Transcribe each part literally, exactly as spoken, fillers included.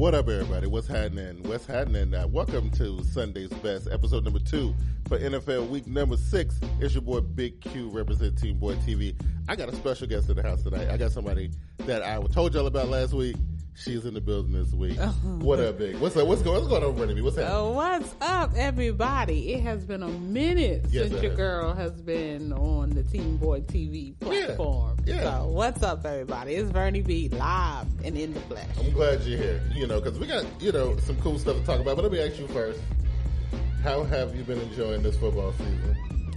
What up, everybody? What's happening? What's happening? Uh, welcome to Sunday's Best, episode number two for N F L week number six. It's your boy Big Q, represent Team Boy T V. I got a special guest in the house tonight. I got somebody that I told y'all about last week. She's in the building this week. What up, Big? What's up? What's going, what's going on, Rennie? What's happening? Uh, what's up, everybody? It has been a minute yes, since your girl has been on the Team Boy T V platform. Yeah, yeah. So, what's up, everybody? It's Vernie B live and in the flesh. I'm glad you're here. You know, because we got, you know, some cool stuff to talk about. But let me ask you first. How have you been enjoying this football season?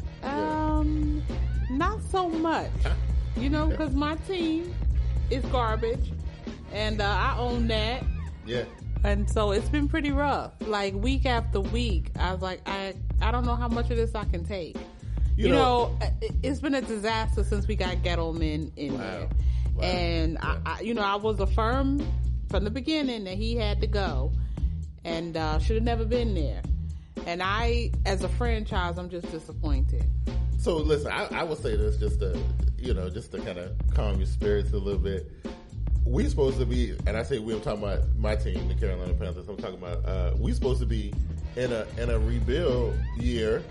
Um, yeah. Not so much. Huh? You know, because my team is garbage. And uh, I own that. Yeah. And so it's been pretty rough. Like week after week, I was like, I I don't know how much of this I can take. You, you know, know, it's been a disaster since we got Gettleman in wow. there. Wow. And, yeah. I, I, you know, I was affirmed from the beginning that he had to go and uh, should have never been there. And I, as a franchise, I'm just disappointed. So, listen, I, I will say this just to, you know, just to kind of calm your spirits a little bit. We supposed to be, and I say we, I'm talking about my team, the Carolina Panthers. I'm talking about uh, we supposed to be in a in a rebuild year,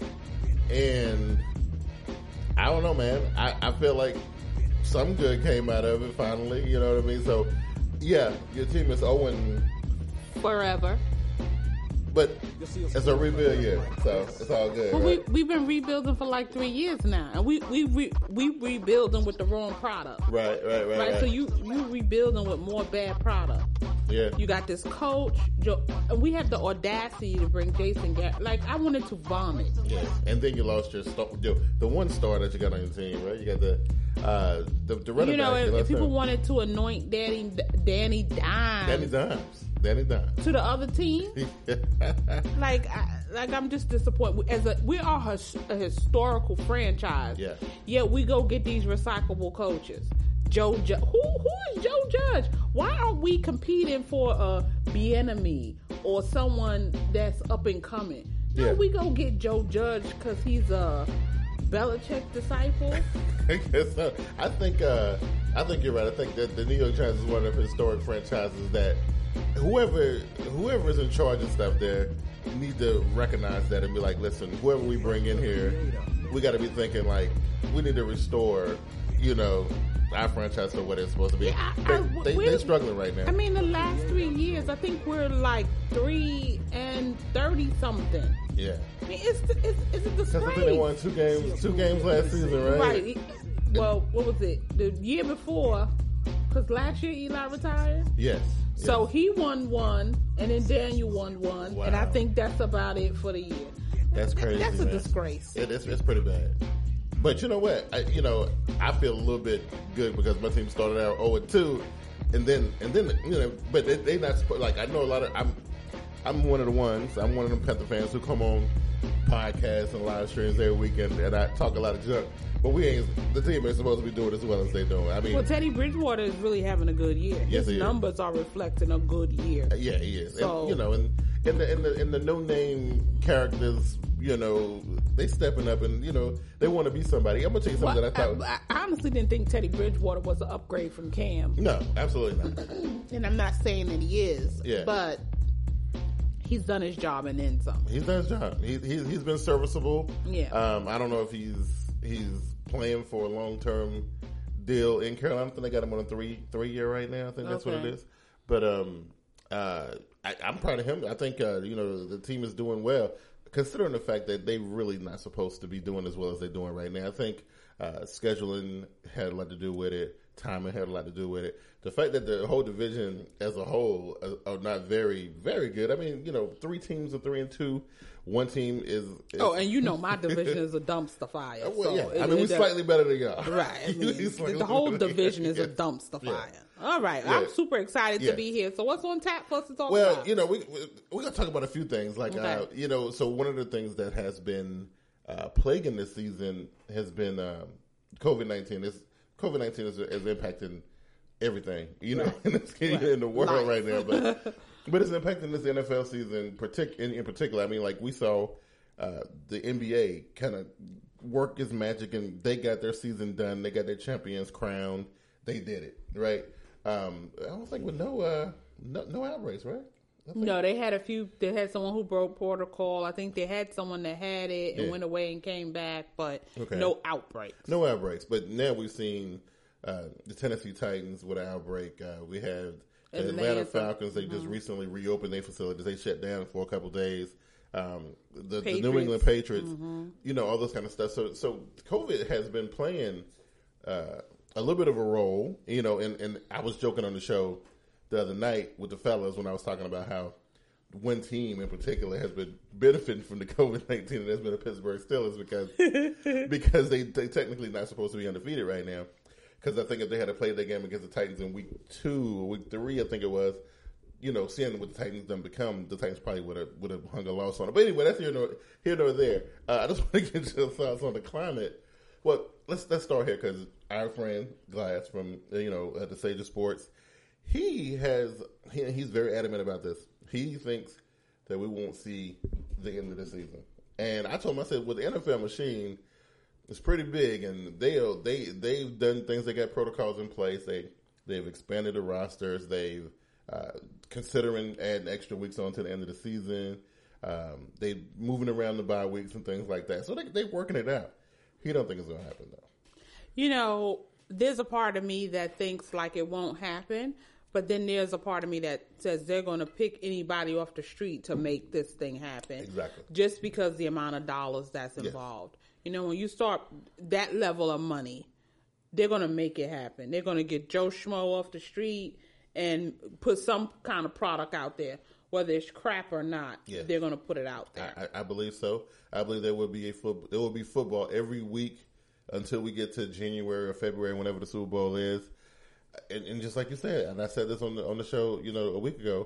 and I don't know, man. I, I feel like some good came out of it finally. You know what I mean? So, yeah, your team is owing forever, but it's a rebuild year, so it's all good. Well, right? we we've been rebuilding for like three years now, and we we we, we rebuilding with the wrong product. Right, right, right, right. Right. So you you rebuilding with more bad product. Yeah. You got this coach. Joe, we had the audacity to bring Jason Garrett. Like I wanted to vomit. Yes, and then you lost your star, the one star that you got on your team, right? You got the uh the, the running You know, back, if, if people him. wanted to anoint Danny Danny Dimes. Danny Dimes. Danny Dimes. To the other team. like, I, like I'm just disappointed. As a, we are a, a historical franchise. Yeah. Yet we go get these recyclable coaches. Joe Judge. Who who is Joe Judge? Why aren't we competing for a Bieniemy or someone that's up and coming? No, yeah. We go get Joe Judge because he's a Belichick disciple. I guess so. I think uh, I think you're right. I think that the New York Giants is one of the historic franchises that whoever whoever is in charge of stuff there need to recognize that and be like, listen, whoever we bring in here, we got to be thinking like we need to restore, you know, our franchise to what it's supposed to be. Yeah, I, I, they, they're struggling right now. I mean, the last three years, I think we're like three and thirty something. Yeah. I mean, it's it's, it's a disgrace. Because I think they won two games, two games last season, right? Right. Well, what was it? The year before, because last year Eli retired. Yes. So yes. he won one, and then Daniel won one, wow. and I think that's about it for the year. That's crazy. That's a man. disgrace. It is. It's pretty bad. But you know what? I, you know, I feel a little bit good because my team started out oh and two, and then and then you know, but they, they not like I know a lot of I'm I'm one of the ones. I'm one of them Panther fans who come on podcasts and live streams every weekend, and I talk a lot of junk. But we ain't the team ain't supposed to be doing as well as they doing. I mean, well, Teddy Bridgewater is really having a good year. Yes, His numbers is. are reflecting a good year. Yeah, he is. So, and, you know, and in the in the in the no name characters, you know, they stepping up and you know they want to be somebody. I'm gonna tell you something well, that I thought. I, I honestly didn't think Teddy Bridgewater was an upgrade from Cam. No, absolutely not. And I'm not saying that he is. Yeah. But he's done his job and then some. He's done his job. He, he's he's been serviceable. Yeah. Um, I don't know if he's he's playing for a long term deal in Carolina. I think they got him on a three three year right now. I think that's okay. what it is. But um, uh, I, I'm proud of him. I think uh, you know the team is doing well, considering the fact that they really not supposed to be doing as well as they're doing right now. I think uh, scheduling had a lot to do with it. Timing had a lot to do with it. The fact that the whole division as a whole are, are not very, very good. I mean, you know, three teams are three and two. One team is, is oh, and you know my division is a dumpster fire. Well, so yeah, it, I mean it, we're slightly better than y'all, right? I mean, the whole division is a dumpster fire. Yeah. All right, yeah. I'm super excited yeah. to be here. So what's on tap for us to talk well, about? Well, you know, we we we're gonna talk about a few things, like okay. uh, you know, so one of the things that has been uh, plaguing this season has been um, COVID nineteen. This COVID nineteen is, is impacting everything, you know, right. in, this, right. in the world Life. right now, but but it's impacting this N F L season, partic- in, in particular. I mean, like we saw uh, the N B A kind of work its magic, and they got their season done. They got their champions crowned. They did it right. Um, I don't think with no uh, No, no outbreaks, right? No, they had a few. They had someone who broke protocol. I think they had someone that had it and yeah. went away and came back, but okay. no outbreaks. No outbreaks. But now we've seen uh, the Tennessee Titans with an outbreak. Uh, we have the Atlanta, Atlanta Falcons. They mm-hmm. just recently reopened their facilities. They shut down for a couple of days. Um, the, the New England Patriots, mm-hmm. you know, all this kind of stuff. So, so COVID has been playing uh, a little bit of a role, you know, and, and I was joking on the show the other night with the fellas when I was talking about how one team in particular has been benefiting from the COVID nineteen, and that's been the Pittsburgh Steelers because because they they technically not supposed to be undefeated right now. Because I think if they had to play their game against the Titans in week two or week three, I think it was, you know, seeing what the Titans done become, the Titans probably would have would have hung a loss on it. But anyway, that's here nor here nor there. Uh, I just want to get your thoughts on the climate. Well, let's let's start here because our friend Glass from you know uh, the Sage of Sports. He has, he, he's very adamant about this. He thinks that we won't see the end of the season. And I told him, I said, well, the N F L machine is pretty big, and they'll, they, they've done things. They got protocols in place. They, they've expanded the rosters. They've, uh, considering adding extra weeks on to the end of the season. Um, they moving around the bye weeks and things like that. So they, they're working it out. He don't think it's going to happen, though. You know, there's a part of me that thinks like it won't happen. But then there's a part of me that says they're going to pick anybody off the street to make this thing happen. Exactly. Just because the amount of dollars that's involved. Yes. You know, when you start that level of money, they're going to make it happen. They're going to get Joe Schmo off the street and put some kind of product out there. Whether it's crap or not, yes. they're going to put it out there. I, I believe so. I believe there will be a foot, there will be football every week until we get to January or February, whenever the Super Bowl is. And, and just like you said, and I said this on the on the show, you know, a week ago.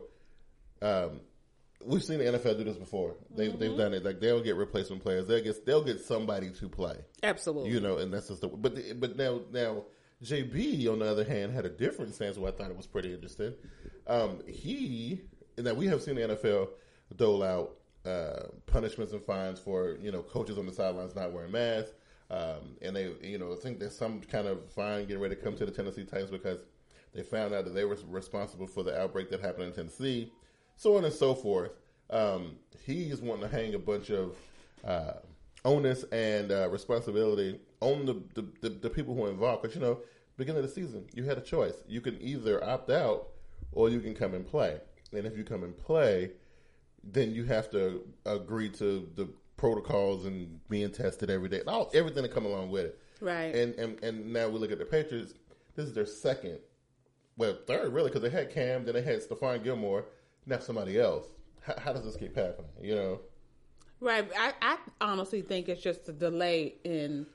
Um, we've seen the N F L do this before. They, mm-hmm. They've done it. Like they'll get replacement players. They'll get they'll get somebody to play. Absolutely. You know, and that's just the. But the, but now now J B on the other hand had a different stance, where I thought it was pretty interesting. Um, he now we have seen the N F L dole out uh, punishments and fines for you know coaches on the sidelines not wearing masks. Um, and they, you know, I think there's some kind of fine getting ready to come to the Tennessee Titans because they found out that they were responsible for the outbreak that happened in Tennessee, so on and so forth. Um, he's wanting to hang a bunch of uh, onus and uh, responsibility on the, the, the, the people who are involved. Because, you know, beginning of the season, you had a choice. You can either opt out or you can come and play. And if you come and play, then you have to agree to the protocols and being tested every day, all everything that come along with it. Right. And and, and now we look at the Patriots. This is their second, well, third really, because they had Cam, then they had Stephon Gilmore, now somebody else. How, how does this keep happening? You know. Right. I, I honestly think it's just a delay in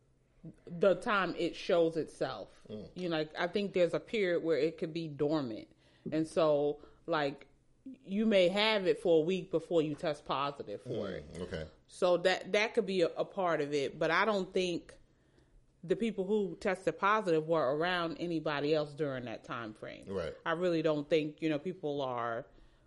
the time it shows itself. Mm. You know, like, I think there's a period where it could be dormant, and so like. You may have it for a week before you test positive for mm, it. Okay. So that that could be a, a part of it, but I don't think the people who tested positive were around anybody else during that time frame. Right. I really don't think, you know, people are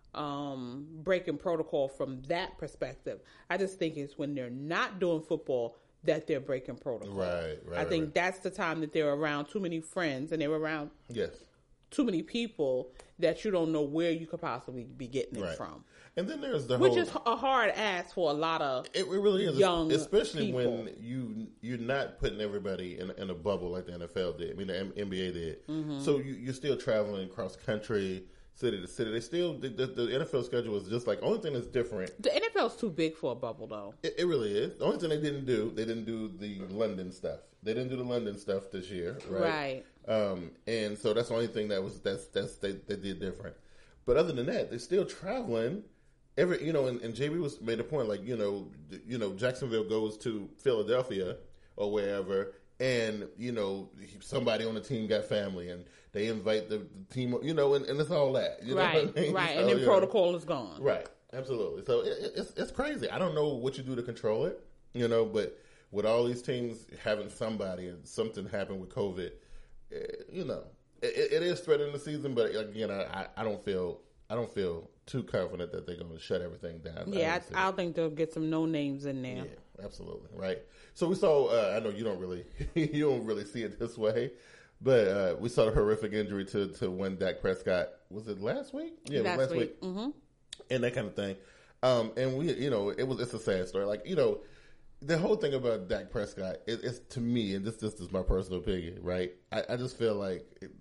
um, breaking protocol from that perspective. I just think it's when they're not doing football that they're breaking protocol. Right, right. I think right. that's the time that they're around too many friends and they're around yes. too many people that you don't know where you could possibly be getting it right. from. And then there's the Which whole... is a hard ask for a lot of It really is. young Especially people. when you, you're not putting everybody in, in a bubble like the N F L did. I mean, the N B A did. Mm-hmm. So you, you're still traveling across country, city to city. They still... The, the, the N F L schedule is just like... Only thing that's different... The N F L's too big for a bubble, though. It, it really is. The only thing they didn't do, they didn't do the London stuff. They didn't do the London stuff this year, right? Right. Um, and so that's the only thing that was... That's that's they, they did different. But other than that, they're still traveling... Every you know, and, and J B was made a point like you know, you know, Jacksonville goes to Philadelphia or wherever, and you know, somebody on the team got family, and they invite the, the team, you know, and, and it's all that, you right, know what I mean? right, so, and then yeah. protocol is gone, right, absolutely. So it, it's it's crazy. I don't know what you do to control it, you know, but with all these teams having somebody and something happen with COVID, it, you know, it, it is threatening the season. But again, I, I don't feel I don't feel. too confident that they're going to shut everything down. Yeah, I, I think they'll get some no names in there. Yeah, absolutely, right. So we saw. Uh, I know you don't really, you don't really see it this way, But uh, we saw the horrific injury to, to when Dak Prescott, was it last week? Yeah, last, last week. week. Mm-hmm. And that kind of thing. Um, and we, you know, it was, it's a sad story. Like, you know, the whole thing about Dak Prescott is, is to me, and this, this is my personal opinion, right? I, I just feel like it,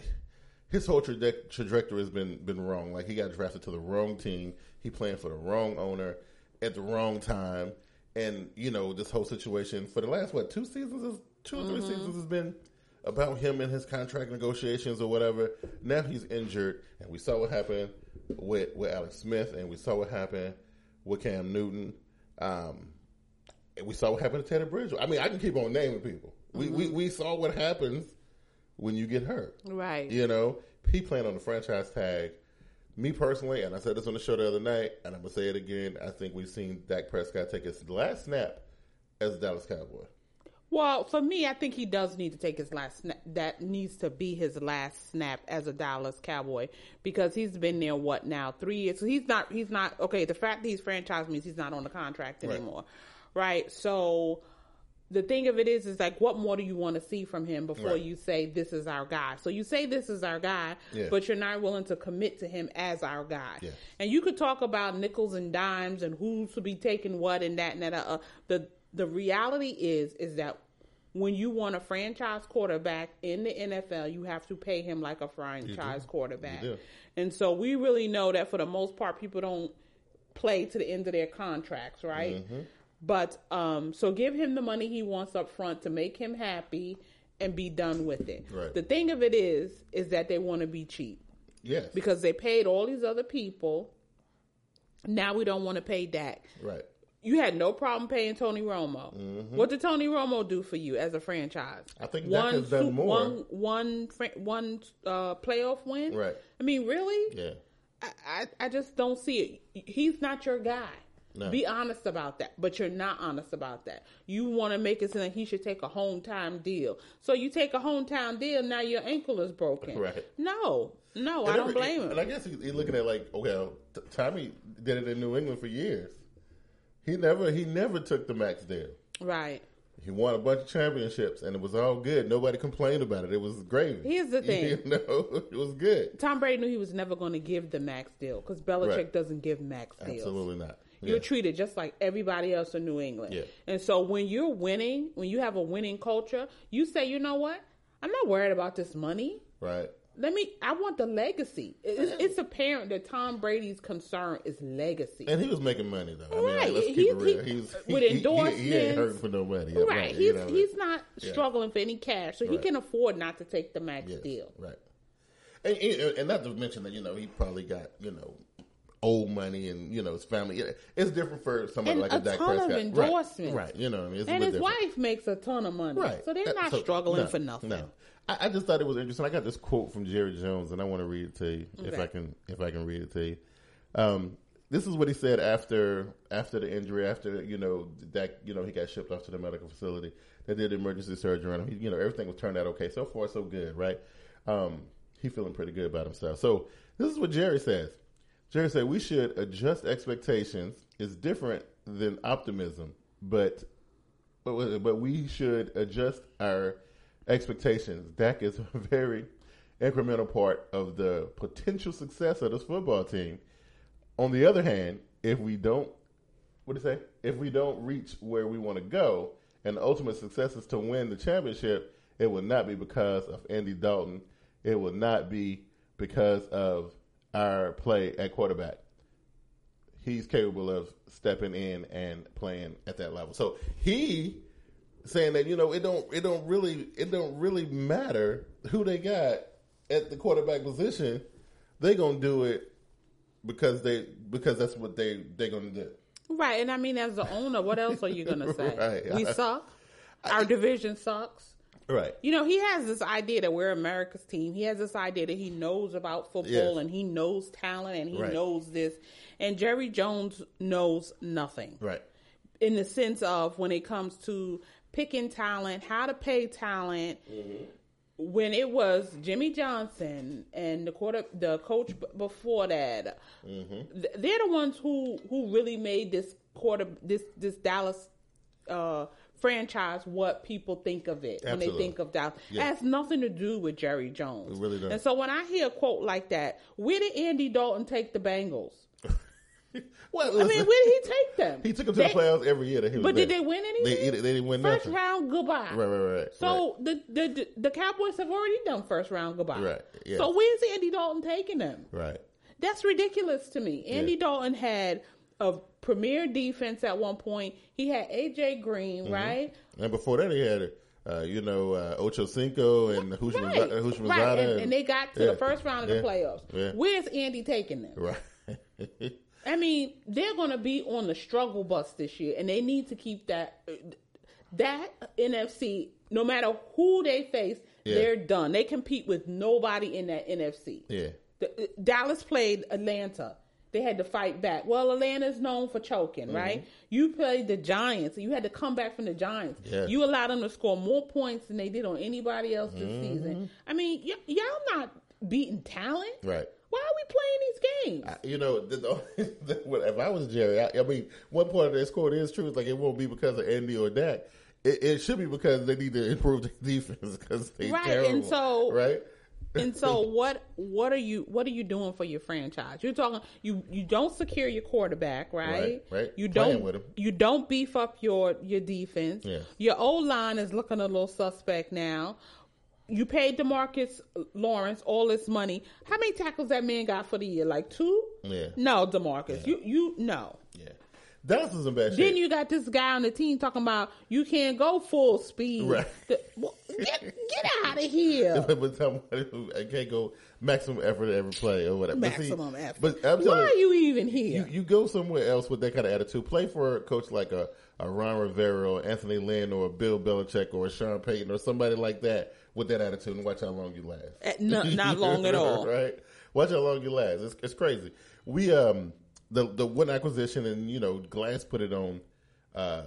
his whole traje- trajectory has been, been wrong. Like, he got drafted to the wrong team. He playing for the wrong owner at the wrong time. And, you know, this whole situation for the last, what, two seasons, is, two or three mm-hmm. seasons has been about him and his contract negotiations or whatever. Now he's injured, and we saw what happened with, with Alex Smith, and we saw what happened with Cam Newton. Um, and we saw what happened to Teddy Bridgewater. I mean, I can keep on naming people. We, mm-hmm. we we saw what happens when you get hurt. Right. You know, he playing on the franchise tag. Me personally, and I said this on the show the other night, and I'm going to say it again, I think we've seen Dak Prescott take his last snap as a Dallas Cowboy. Well, for me, I think he does need to take his last snap. That needs to be his last snap as a Dallas Cowboy, because he's been there, what now, three years? So he's not, he's not, okay, the fact that he's franchised means he's not on the contract anymore. Right? right? So the thing of it is, is like, what more do you want to see from him before right. you say, this is our guy? So you say this is our guy, yeah. but you're not willing to commit to him as our guy. Yeah. And you could talk about nickels and dimes and who's to be taking what and that and that. Uh, the, the reality is, is that when you want a franchise quarterback in the N F L, you have to pay him like a franchise quarterback. And so we really know that for the most part, people don't play to the end of their contracts, right? Mm-hmm. But um, so give him the money he wants up front to make him happy and be done with it. Right. The thing of it is, is that they want to be cheap. Yes. Because they paid all these other people. Now we don't want to pay Dak. Right. You had no problem paying Tony Romo. Mm-hmm. What did Tony Romo do for you as a franchise? I think Dak has done more. One, one, one uh, playoff win? Right. I mean, really? Yeah. I, I, I just don't see it. He's not your guy. No. Be honest about that. But you're not honest about that. You want to make it seem like he should take a hometown deal. So you take a hometown deal, now your ankle is broken. Right. No. No, and I don't every, blame him. And I guess he's looking at like, well, Tommy did it in New England for years. He never he never took the max deal. Right. He won a bunch of championships, and it was all good. Nobody complained about it. It was gravy. Here's the thing. You know, it was good. Tom Brady knew he was never going to give the max deal because Belichick right. doesn't give max deals. Absolutely not. Yeah. You're treated just like everybody else in New England. Yeah. And so when you're winning, when you have a winning culture, you say, you know what? I'm not worried about this money. Right. Let me, I want the legacy. It's, it's apparent that Tom Brady's concern is legacy. And he was making money, though. I right. mean, like, let's keep he, it real. He, he was, with he, endorsements. He, he ain't hurting for no money. Right. right. He's, you know, he's not yeah. struggling for any cash. So right. he can afford not to take the max yes. deal. Right. And, and not to mention that, you know, he probably got, you know, old money and, you know, his family. It's different for somebody and like a, a Dak ton Prescott. Of endorsements. Right. right. You know what I mean? It's and his different. wife makes a ton of money. Right. So they're not so, struggling no, for nothing. No. I, I just thought it was interesting. I got this quote from Jerry Jones, and I want to read it to you okay. if I can. If I can read it to you, um, this is what he said after after the injury. After you know that you know he got shipped off to the medical facility. They did emergency surgery on him. He, you know everything was turned out okay. So far, so good, right? Um, he feeling pretty good about himself. So this is what Jerry says. Jerry said we should adjust expectations. It's different than optimism, but but but we should adjust our expectations. Dak is a very incremental part of the potential success of this football team. On the other hand, if we don't, what do you say? If we don't reach where we want to go, and the ultimate success is to win the championship, it will not be because of Andy Dalton. It will not be because of our play at quarterback. He's capable of stepping in and playing at that level. So he saying that, you know, it don't it don't really it don't really matter who they got at the quarterback position. They're gonna do it because they because that's what they they're gonna do. Right, and I mean, as the owner, what else are you gonna say? Right. We I, suck. Our I, division sucks. Right. You know, he has this idea that we're America's team. He has this idea that he knows about football yes. and he knows talent and he right. knows this. And Jerry Jones knows nothing. Right. In the sense of when it comes to picking talent, how to pay talent. Mm-hmm. When it was Jimmy Johnson and the quarter, the coach b- before that, mm-hmm. th- they're the ones who, who really made this quarter, this this Dallas uh, franchise what people think of it. Absolutely. When they think of Dallas. Yeah. It has nothing to do with Jerry Jones. It really does. And so when I hear a quote like that, where did Andy Dalton take the Bengals? Well, listen, I mean, where did he take them? He took them to they, the playoffs every year that he was But there. did they win anything? They, they didn't win first nothing. round goodbye. Right, right, right. So right. The, the the Cowboys have already done first round goodbye. Right. Yes. So where's Andy Dalton taking them? Right. That's ridiculous to me. Andy yeah. Dalton had a premier defense at one point. He had A J Green, mm-hmm. right? And before that, he had, uh, you know, uh, Ocho Cinco and Hushmanzada. Right. Hushmanzada right. And, and they got to yeah. the first round of yeah. the playoffs. Yeah. Where's Andy taking them? Right. I mean, they're going to be on the struggle bus this year, and they need to keep that that N F C. No matter who they face, yeah. they're done. They compete with nobody in that N F C. Yeah, the, Dallas played Atlanta. They had to fight back. Well, Atlanta's known for choking, mm-hmm. right? You played the Giants. You had to come back from the Giants. Yeah. You allowed them to score more points than they did on anybody else this mm-hmm. season. I mean, y- y'all not beating talent, right? Why are we playing these games? I, you know, the, the, if I was Jerry, I, I mean, one part of that score is true. It's like it won't be because of Andy or Dak. It, it should be because they need to improve the defense because they right. terrible. And so, right. And so, what what are you what are you doing for your franchise? You're talking you you don't secure your quarterback, right? Right. right. You Playing don't with him. you don't beef up your your defense. Yeah. Your O line is looking a little suspect now. You paid DeMarcus Lawrence all this money. How many tackles that man got for the year? Like two? Yeah. No, DeMarcus. Yeah. You you no. Yeah. Dallas is in bad shape. Then you got this guy on the team talking about you can't go full speed. Right. The, well, get get out of here. But tell me, I can't go maximum effort every play or whatever. Maximum but see, effort. But I'm Why you, are you even here? You, you go somewhere else with that kind of attitude. Play for a coach like a, a Ron Rivera or Anthony Lynn or a Bill Belichick or a Sean Payton or somebody like that with that attitude and watch how long you last. Uh, no, not long at all. Right? Watch how long you last. It's, it's crazy. We, um, the, the one acquisition and, you know, Glass put it on uh,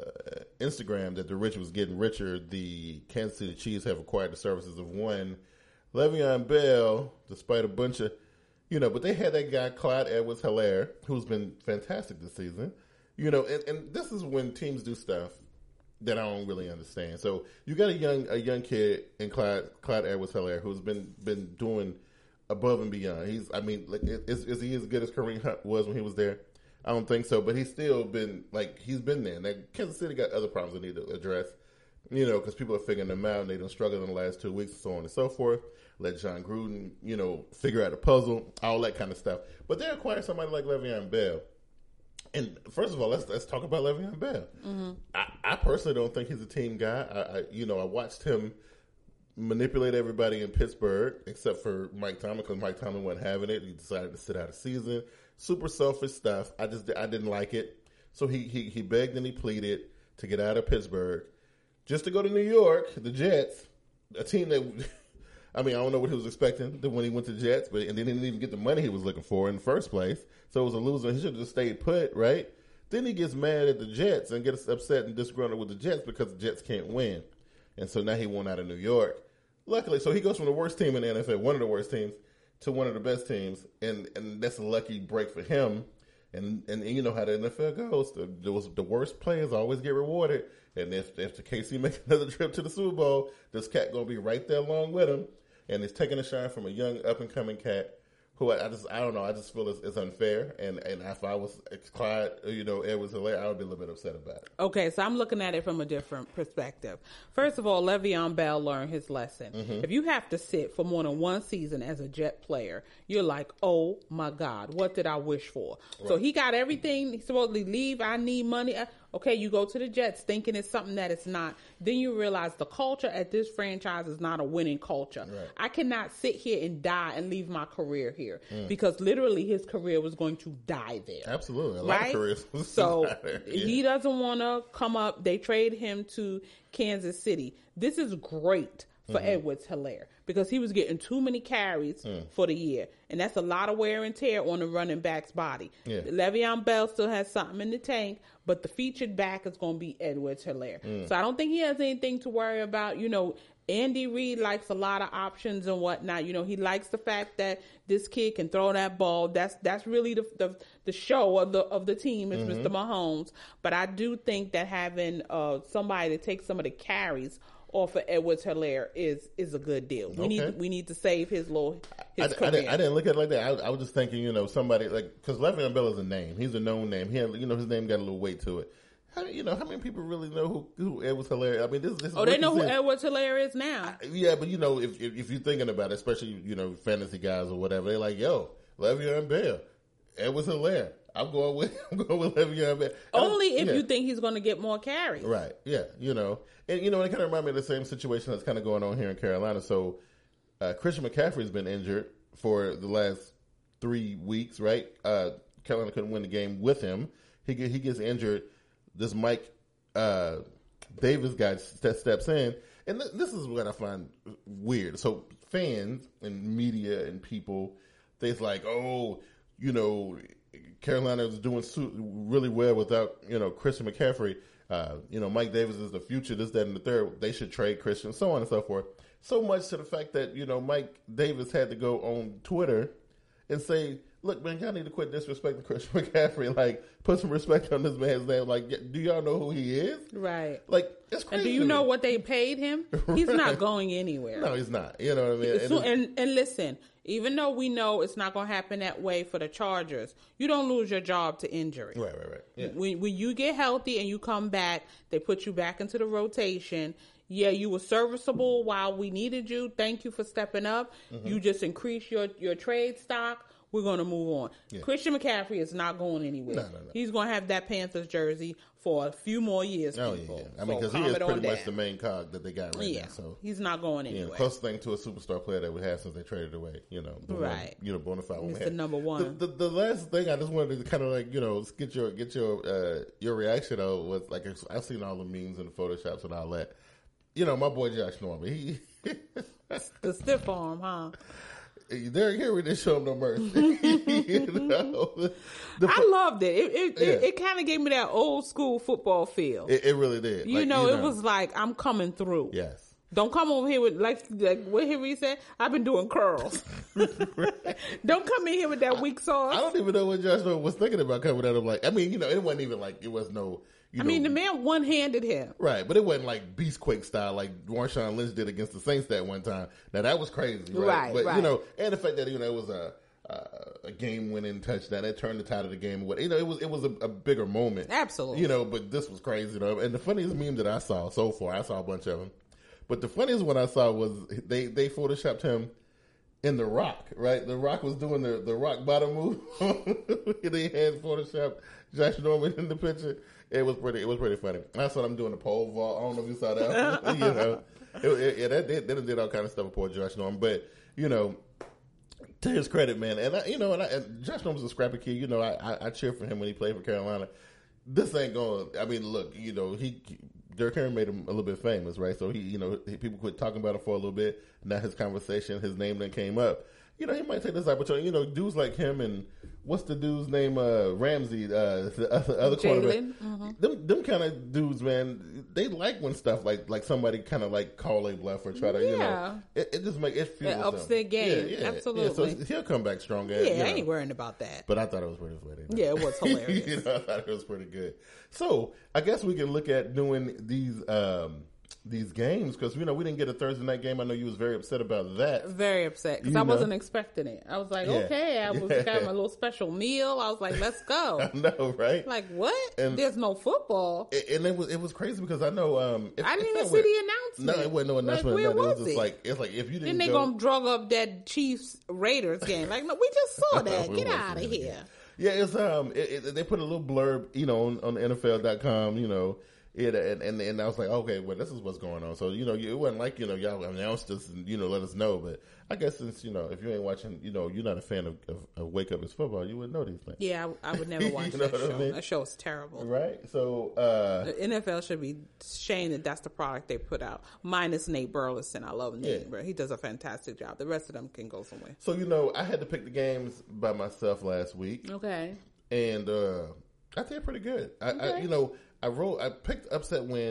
Instagram that the rich was getting richer. The Kansas City Chiefs have acquired the services of one Le'Veon Bell, despite a bunch of, you know, but they had that guy, Clyde Edwards-Helaire, who's been fantastic this season. You know, and, and this is when teams do stuff that I don't really understand. So you got a young a young kid in Clyde, Clyde Edwards-Helaire who's been been doing above and beyond. He's, I mean, like, is, is he as good as Kareem Hunt was when he was there? I don't think so, but he's still been, like, he's been there. Now, Kansas City got other problems they need to address, you know, because people are figuring them out, and they've been struggling in the last two weeks, and so on and so forth. Let John Gruden, you know, figure out a puzzle, all that kind of stuff. But they acquired somebody like Le'Veon Bell. And first of all, let's let's talk about Le'Veon Bell. Mm-hmm. I, I personally don't think he's a team guy. I, I you know, I watched him manipulate everybody in Pittsburgh except for Mike Tomlin because Mike Tomlin wasn't having it. He decided to sit out a season. Super selfish stuff. I just I didn't like it. So he, he, he begged and he pleaded to get out of Pittsburgh just to go to New York, the Jets, a team that, I mean, I don't know what he was expecting when he went to the Jets, but and they didn't even get the money he was looking for in the first place. So it was a loser. He should have just stayed put, right? Then he gets mad at the Jets and gets upset and disgruntled with the Jets because the Jets can't win. And so now he won out of New York. Luckily, so he goes from the worst team in the N F L, one of the worst teams, to one of the best teams, and, and that's a lucky break for him. And, and, and you know how the N F L goes. The, the, the worst players always get rewarded. And if, if the K C makes another trip to the Super Bowl, this cat going to be right there along with him. And it's taking a shine from a young up-and-coming cat who I, I just, I don't know, I just feel it's, it's unfair. And, and if I was Clyde, you know, Edwards-Helaire, I would be a little bit upset about it. Okay, so I'm looking at it from a different perspective. First of all, Le'Veon Bell learned his lesson. Mm-hmm. If you have to sit for more than one season as a Jet player, you're like, oh my God, what did I wish for? Right. So he got everything. He supposedly leave. I need money. Okay, you go to the Jets thinking it's something that it's not. Then you realize the culture at this franchise is not a winning culture. Right. I cannot sit here and die and leave my career here mm. because literally his career was going to die there. Absolutely. A lot right? of careers. So yeah. he doesn't want to come up. They trade him to Kansas City. This is great for mm-hmm. Edwards-Helaire because he was getting too many carries mm. for the year. And that's a lot of wear and tear on the running back's body. Yeah. Le'Veon Bell still has something in the tank, but the featured back is going to be Edwards-Helaire. Mm. So I don't think he has anything to worry about. You know, Andy Reid likes a lot of options and whatnot. You know, he likes the fact that this kid can throw that ball. That's that's really the the, the show of the of the team is mm-hmm. Mister Mahomes. But I do think that having uh, somebody to take some of the carries off of Edwards-Helaire is is a good deal. We okay. need we need to save his little his I, career. I, didn't, I didn't look at it like that. I, I was just thinking, you know, somebody like because Le'Veon Bell is a name. He's a known name. He had, you know, his name got a little weight to it. How, you know, how many people really know who, who Edwards-Helaire? I mean, this, this oh, they know who Edwards-Helaire is now. I, yeah, but you know, if, if if you're thinking about it, especially you know, fantasy guys or whatever, they're like, yo, Le'Veon Bell, Edwards-Helaire. I'm going with I'm going with Le'Veon Bell. Only if yeah. you think he's going to get more carries, right? Yeah, you know, and you know, it kind of reminds me of the same situation that's kind of going on here in Carolina. So, uh, Christian McCaffrey's been injured for the last three weeks, right? Uh, Carolina couldn't win the game with him. He get, he gets injured. This Mike uh, Davis guy st- steps in, and th- this is what I find weird. So fans and media and people, they's like, oh, you know, Carolina is doing su- really well without, you know, Christian McCaffrey. Uh, you know, Mike Davis is the future, this, that, and the third. They should trade Christian, so on and so forth. So much to the fact that, you know, Mike Davis had to go on Twitter and say, look, man, y'all need to quit disrespecting Christian McCaffrey. Like, put some respect on this man's name. Like, do y'all know who he is? Right. Like, it's crazy. And do you know what they paid him? Right. He's not going anywhere. No, he's not. You know what I mean? So, and, and listen, even though we know it's not going to happen that way for the Chargers, you don't lose your job to injury. Right, right, right. Yeah. When, when you get healthy and you come back, they put you back into the rotation. Yeah, you were serviceable while we needed you. Thank you for stepping up. Mm-hmm. You just increased your, your trade stock. We're going to move on. Yeah. Christian McCaffrey is not going anywhere. No, no, no. He's going to have that Panthers jersey for a few more years. Oh, people. yeah, yeah. I mean, because so he is pretty much down. the main cog that they got right yeah. now. So he's not going anywhere. You know, closest thing to a superstar player that we have since they traded away. You know, the right? One, you know, bona fide one. He's the number one. The, the, the last thing I just wanted to kind of like you know get your get your uh, your reaction on was like I've seen all the memes and the photoshops and all that. You know, my boy Josh Norman. He the stiff arm, huh? Derrick Henry didn't show him no mercy. you know? the, I loved it. It it, yeah. it, it kind of gave me that old school football feel. It, it really did. You, like, know, you it know, was like I'm coming through. Yes. Don't come over here with like, like what Henry said. I've been doing curls. Don't come in here with that weak sauce. I don't even know what Josh Norman was thinking about coming at him. Like, I mean, you know, it wasn't even like it was no. You I know, mean, the man one-handed him. Right, but it wasn't like Beastquake style like Marshawn Lynch did against the Saints that one time. Now, that was crazy, right? Right, but, right. you know, and the fact that, you know, it was a uh, a game-winning touchdown. It turned the tide of the game. You know, it was it was a, a bigger moment. Absolutely. You know, but this was crazy, though. And the funniest meme that I saw so far, I saw a bunch of them, but the funniest one I saw was they, they photoshopped him in The Rock, right? The Rock was doing the, the rock bottom move. They had photoshopped Josh Norman in the picture. It was pretty. It was pretty funny. I saw them doing the pole vault. I don't know if you saw that. you know, it, it, yeah, that did, that did all kind of stuff with poor Josh Norman. But you know, to his credit, man, and I, you know, and, I, and Josh Norman's a scrappy kid. You know, I, I, I cheer for him when he played for Carolina. This ain't going. I mean, look, you know, he Derrick Henry made him a little bit famous, right? So he, you know, he, people quit talking about him for a little bit. Now his conversation, his name then came up. You know, he might take this opportunity. You know, dudes like him and what's the dude's name? Uh, Ramsey, uh, the other, other quarterback. Mm-hmm. Them, them kind of dudes, man. They like when stuff like like somebody kind of like call a bluff or try to, yeah. you know, it, it just make it fuels it ups them. their game. Yeah, yeah, absolutely. Yeah, so he'll come back stronger. Yeah, you know. I ain't worrying about that. But I thought it was pretty funny. Yeah, it was hilarious. you know, I thought it was pretty good. So I guess we can look at doing these. Um, These games, because you know we didn't get a Thursday night game. I know you was very upset about that. Very upset because I know? wasn't expecting it. I was like, Yeah. okay, I was Yeah. got my little special meal. I was like, let's go. I know, right? Like what? And- There's no football. And it was it was crazy because I know um if, I didn't if even that see were- the announcement. No, it wasn't no announcement. Like, where no, it was was just it? like it's like if you didn't Then they go, gonna drug up that Chiefs Raiders game. Like, no, we just saw that. We Get watched out of it here. again. Yeah, it's um it, it, they put a little blurb, you know, on, on N F L dot com, you know. It, and, and and I was like, okay, well, this is what's going on. So, you know, it wasn't like, you know, y'all announced this and, you know, let us know. But I guess since, you know, if you ain't watching, you know, you're not a fan of, of, of Wake Up It's Football, you wouldn't know these things. Yeah, I, I would never watch You know that what I show. mean? That show is terrible. Right? So, uh, The N F L should be ashamed that that's the product they put out. Minus Nate Burleson. I love Nate, Yeah. but he does a fantastic job. The rest of them can go somewhere. so, you know, I had to pick the games by myself last week. Okay. And uh, I did pretty good. I, I, Okay. you know, I wrote, I picked upset win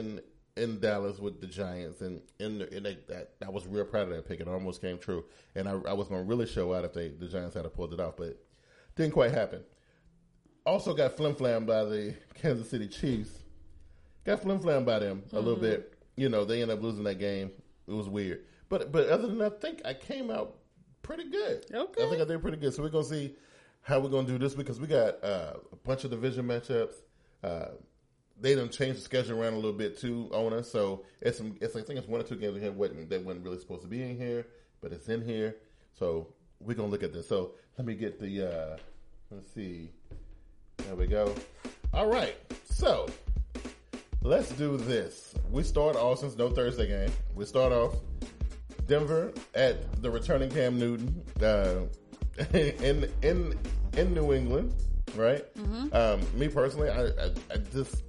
in Dallas with the Giants, and and, and they, that I was real proud of that pick. It almost came true, and I, I was going to really show out if they the Giants had pulled it off, but didn't quite happen. Also got flim-flammed by the Kansas City Chiefs. Got flim-flammed by them a mm-hmm. little bit. You know, they ended up losing that game. It was weird. But but other than that, I think I came out pretty good. Okay. I think I did pretty good. So we're going to see how we're going to do this because we got uh, a bunch of division matchups. Uh, they done changed the schedule around a little bit too on us. So it's, some, it's I think it's one or two games in here wasn't, that wasn't really supposed to be in here, but it's in here. So we're going to look at this. So let me get the, uh, let's see. There we go. All right. So let's do this. We start off, since no Thursday game, we start off Denver at the returning Cam Newton uh, in in in New England, right? Mm-hmm. Um, me personally, I, I, I just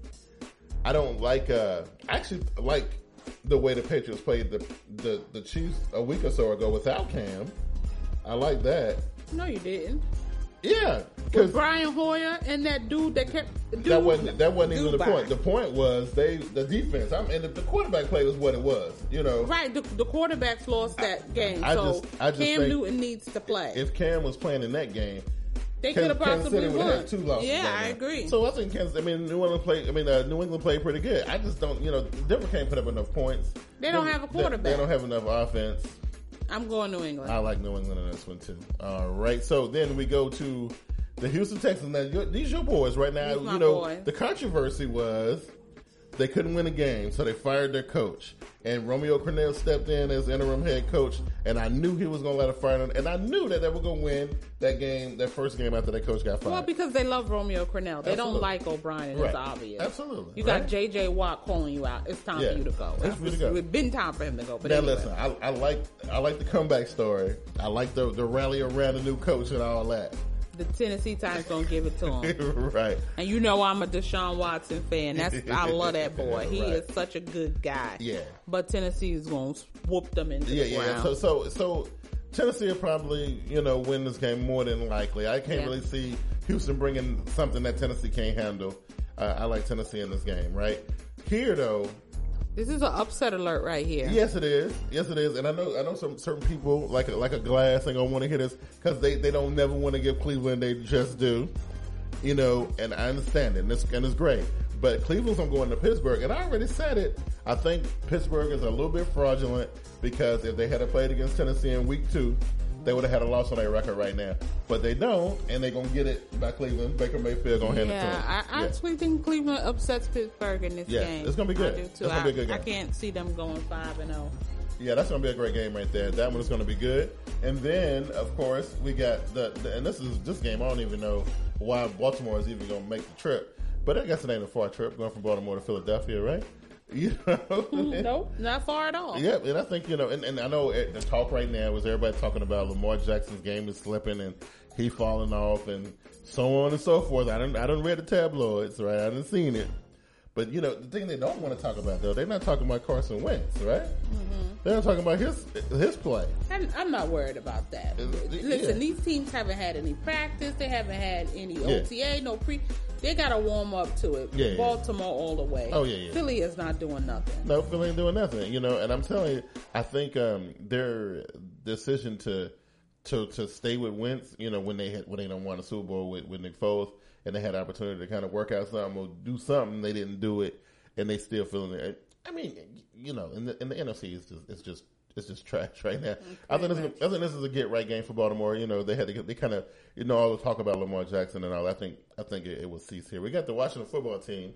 I don't like. Uh, I actually like the way the Patriots played the, the the Chiefs a week or so ago without Cam. I like that. No, you didn't. Yeah, because Brian Hoyer and that dude that kept dude, that wasn't that wasn't even the by. point. The point was they the defense. I'm, and the, the quarterback play was what it was. You know, right? The, the quarterbacks lost that I, game, I so just, I just Cam Newton needs to play. If Cam was playing in that game, they could have possibly won. Had two losses. Yeah, right I now. agree. So I think Kansas. I mean, New England played. I mean, uh, New England played pretty good. I just don't. You know, Denver can't put up enough points. They don't Denver, have a quarterback. They, they don't have enough offense. I'm going New England. I like New England in this one too. All right. So then we go to the Houston Texans. Now, you're, these your boys right now. These my you know, boy. The controversy was they couldn't win a game, so they fired their coach. And Romeo Crennel stepped in as interim head coach, and I knew he was going to let her fire them. And I knew that they were going to win that game, that first game after that coach got fired. Well, because they love Romeo Crennel. They Absolutely. don't like O'Brien. Right. It's obvious. Absolutely. You right? got J J Watt calling you out. It's time Yeah. for you to go. It's for you to go. It's been time for him to go. But now anyway. listen, I, I like I like the comeback story. I like the the rally around the new coach and all that. The Tennessee Titans gonna give it to him, right? And you know I'm a Deshaun Watson fan. That's I love that boy. He right. is such a good guy. Yeah. But Tennessee is gonna whoop them into yeah, the yeah. ground. So so so Tennessee will probably you know win this game more than likely. I can't Yeah. really see Houston bringing something that Tennessee can't handle. Uh, I like Tennessee in this game, right? Here though. This is an upset alert right here. Yes, it is. Yes, it is. And I know, I know some certain people like a, like a Glass ain't gonna want to hear this because they, they don't never want to give Cleveland they just do, you know. And I understand it, and it's, and it's great. But Cleveland's gonna go into Pittsburgh, and I already said it. I think Pittsburgh is a little bit fraudulent because if they had played against Tennessee in week two, they would have had a loss on their record right now. But they don't, and they're going to get it by Cleveland. Baker Mayfield going to hand yeah, it to them. I, I yeah. actually think Cleveland upsets Pittsburgh in this yeah, game. it's going to be good. I do It's too. going to be a good game. I can't see them going five and oh. Yeah, that's going to be a great game right there. That one is going to be good. And then, of course, we got the, the and this is this game, I don't even know why Baltimore is even going to make the trip. But I guess it ain't a far trip going from Baltimore to Philadelphia, right? You know? Nope, not far at all. Yeah, and I think, you know, and, and I know the talk right now is everybody talking about Lamar Jackson's game is slipping and he falling off and so on and so forth. I didn't, I didn't read the tabloids, right? I didn't seen it. But, you know, the thing they don't want to talk about, though, they're not talking about Carson Wentz, right? Mm-hmm. They're not talking about his his play. I'm, I'm not worried about that. Uh, Listen, yeah. these teams haven't had any practice. They haven't had any Yeah. O T A, no pre. They got to warm up to it. Yeah, yeah. Baltimore all the way. Oh, yeah, yeah. Philly is not doing nothing. No, Philly ain't doing nothing, you know. And I'm telling you, I think um, their decision to to to stay with Wentz, you know, when they had, when they don't won a Super Bowl with, with Nick Foles, and they had the opportunity to kind of work out something or do something, they didn't do it, and they still feeling it. I mean, you know, in the in the N F C, it's just it's just it's just trash right now. I think, this, I think this is a get right game for Baltimore. You know, they had to get, they kind of, you know, all the talk about Lamar Jackson and all. I think I think it, it will cease here. We got the Washington football team.